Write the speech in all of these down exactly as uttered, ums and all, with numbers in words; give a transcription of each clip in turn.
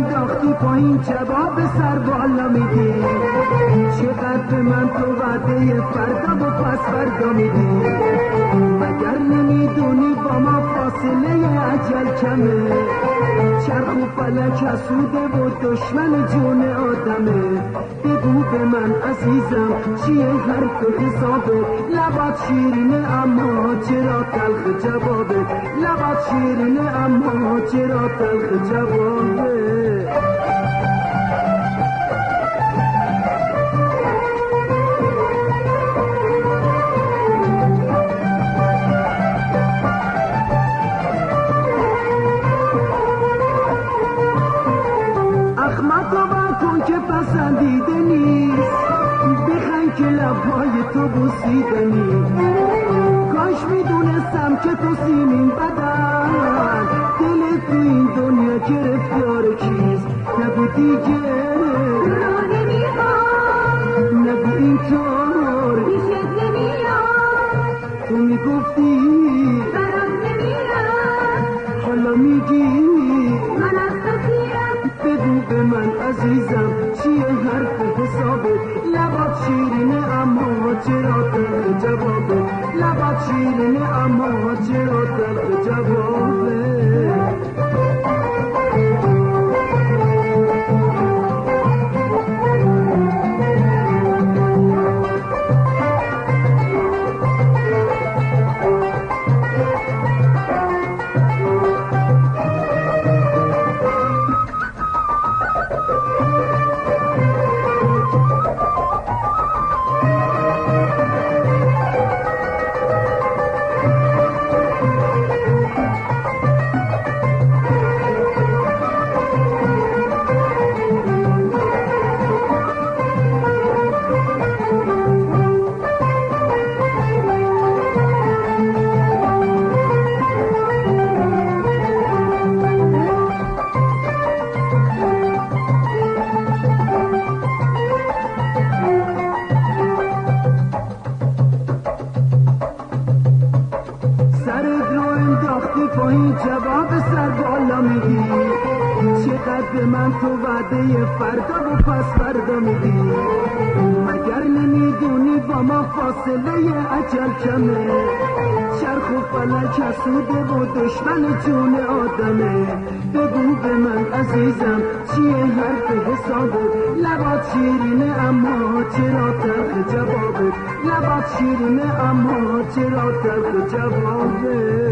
انداختی پایین جواب سر بالا میدی، چقدر به من تو وعده فردا و پس فردا میدی، مگر نمیدونی با ما فاصله عجل کمه، چرخ و فلک حسوده و دشمن جون آدمه، بگو به من عزیزم چیه حرف حسابه، لبات شیرینه اما چرا تلخ جوابه، لبات شیرینه اما چرا تلخ جوابه. پسندیده نیست بخن که لبهای تو بوسیدنی، کاش میدونستم که تو سیمین بدن، دل تو این دنیا گرفتار کیست، نگو دیگه رو نمیخوام، نگو اینطور پیشت نمیاد، تو میگفتی برات نمیرم، حالا میگی من از تو سیرم، بگو به من عزیزم چیه حرف حسابه، لبات شیرینه اما چرا تلخ جوابه، لبات شیرینه اما چرا تلخ جوابه. پایین جواب سر بالا میدی، چقدر به من تو وعده فردا و پس فردا میدی، مگر نمیدونی با ما فاصله عجل کمه، چرخ و فلک حسوده و دشمن جون آدمه، بگو به من عزیزم چیه حرف حسابه، لبات شیرینه اما چرا تلخ جوابه، لبات شیرینه اما چرا تلخ جوابه.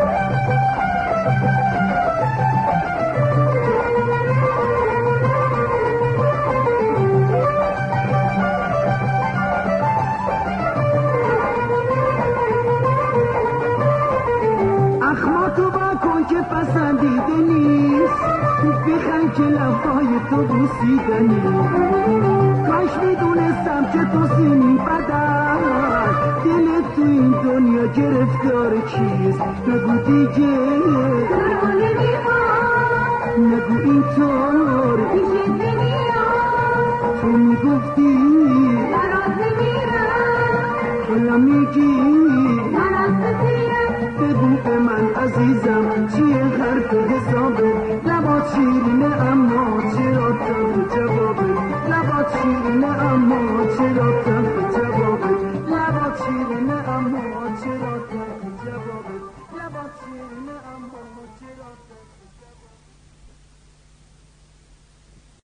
اخماتو با کن که پسندیده نیست بخن که لبهای تو بوسیدنی، کاش میدونستم که تو سیمین بدن، دل تو این دنیا گرفتار کیست، نگو دیگه رو نمیخوام، نگو اینطور پیشت نمیاد، تو میگفتی برات نمیرم، حالا میگی من از تو سیرم، بگو به من عزیزم چیه حرف حسابه، لبات شیرینه اما